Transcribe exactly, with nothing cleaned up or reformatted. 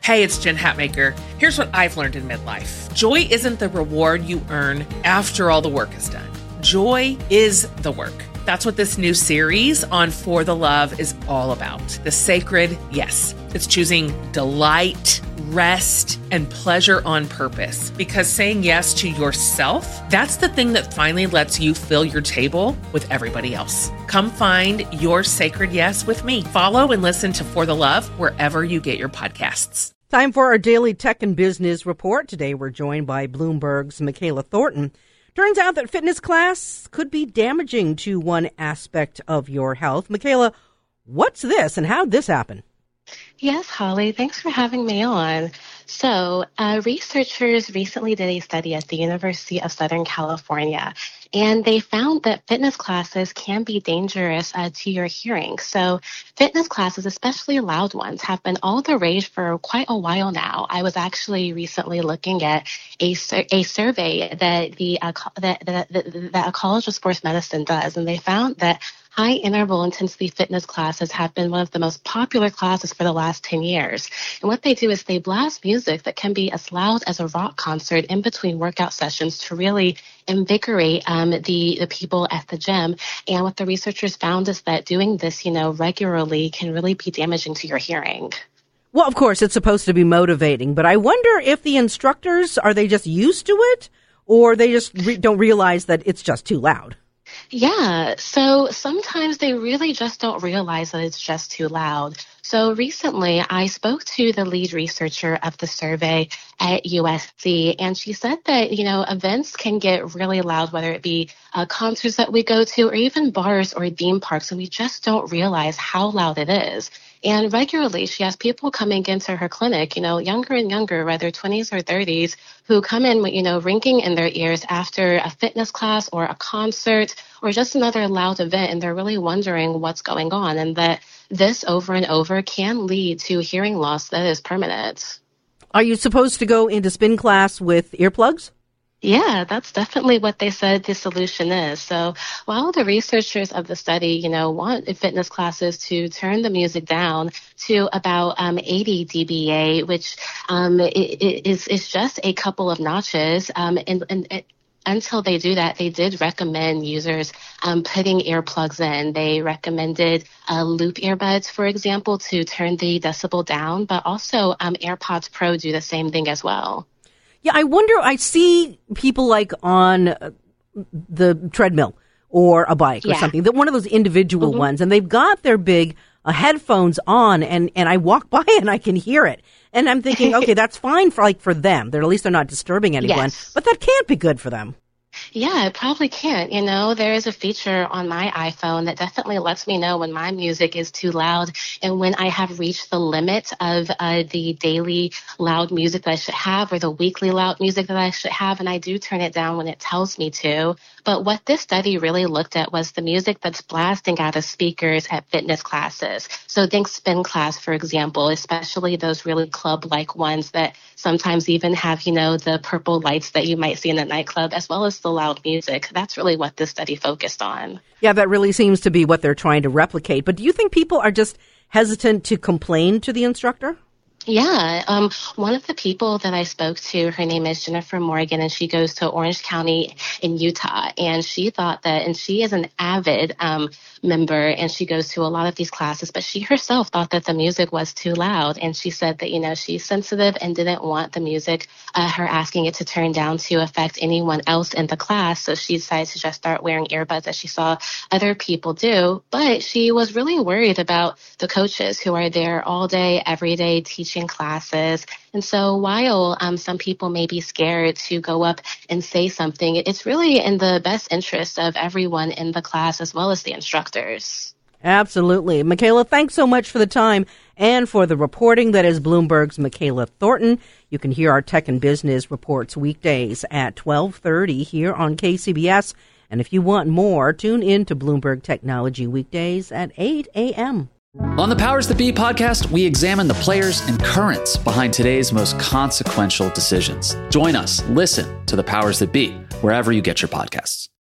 Hey, it's Jen Hatmaker. Here's what I've learned in midlife. Joy isn't the reward you earn after all the work is done. Joy is the work. That's what this new series on For the Love is all about. The sacred yes. It's choosing delight, rest, and pleasure on purpose. Because saying yes to yourself, that's the thing that finally lets you fill your table with everybody else. Come find your sacred yes with me. Follow and listen to For the Love wherever you get your podcasts. Time for our daily tech and business report. Today we're joined by Bloomberg's Michaela Thornton. Turns out that fitness class could be damaging to one aspect of your health. Michaela, what's this and how'd this happen? Yes, Holly. Thanks for having me on. So uh, researchers recently did a study at the University of Southern California, and they found that fitness classes can be dangerous uh, to your hearing. So fitness classes, especially loud ones, have been all the rage for quite a while now. I was actually recently looking at a, sur- a survey that the uh, co- that, that, that, that a College of Sports Medicine does, and they found that high interval intensity fitness classes have been one of the most popular classes for the last ten years. And what they do is they blast music that can be as loud as a rock concert in between workout sessions to really invigorate um, the, the people at the gym. And what the researchers found is that doing this, you know, regularly can really be damaging to your hearing. Well, of course, it's supposed to be motivating, but I wonder if the instructors, are they just used to it or they just re- don't realize that it's just too loud? Yeah, so sometimes they really just don't realize that it's just too loud. So recently, I spoke to the lead researcher of the survey at U S C, and she said that, you know, events can get really loud, whether it be uh, concerts that we go to or even bars or theme parks, and we just don't realize how loud it is. And regularly, she has people coming into her clinic, you know, younger and younger, whether twenties or thirties, who come in with, you know, ringing in their ears after a fitness class or a concert or just another loud event, and they're really wondering what's going on, and that this over and over can lead to hearing loss that is permanent. Are you supposed to go into spin class with earplugs? Yeah, that's definitely what they said the solution is. So while the researchers of the study, you know, want fitness classes to turn the music down to about um, eighty decibels, which um, is, is just a couple of notches, um, and, and, and until they do that, they did recommend users um, putting earplugs in. They recommended uh, loop earbuds, for example, to turn the decibel down, but also um, AirPods Pro do the same thing as well. Yeah, I wonder, I see people like on the treadmill or a bike or yeah. something, that one of those individual mm-hmm. ones, and they've got their big uh, headphones on, and, and I walk by and I can hear it. And I'm thinking, okay, that's fine for like for them. They're at least they're not disturbing anyone, yes. but that can't be good for them. Yeah, it probably can't. You know, there is a feature on my iPhone that definitely lets me know when my music is too loud and when I have reached the limit of uh, the daily loud music that I should have or the weekly loud music that I should have. And I do turn it down when it tells me to. But what this study really looked at was the music that's blasting out of speakers at fitness classes. So think spin class, for example, especially those really club-like ones that sometimes even have, you know, the purple lights that you might see in a nightclub, as well as the loud music. That's really what this study focused on. Yeah, that really seems to be what they're trying to replicate. But do you think people are just hesitant to complain to the instructor? Yeah, um, one of the people that I spoke to, her name is Jennifer Morgan, and she goes to Orange County in Utah. And she thought that, and she is an avid um, member, and she goes to a lot of these classes, but she herself thought that the music was too loud. And she said that, you know, she's sensitive and didn't want the music, uh, her asking it to turn down to affect anyone else in the class. So she decided to just start wearing earbuds as she saw other people do. But she was really worried about the coaches who are there all day, every day, teaching classes. And so while um, some people may be scared to go up and say something, it's really in the best interest of everyone in the class as well as the instructors. Absolutely. Michaela, thanks so much for the time and for the reporting. That is Bloomberg's Michaela Thornton. You can hear our tech and business reports weekdays at twelve thirty here on K C B S. And if you want more, tune in to Bloomberg Technology weekdays at eight a.m. On the Powers That Be podcast, we examine the players and currents behind today's most consequential decisions. Join us. Listen to the Powers That Be wherever you get your podcasts.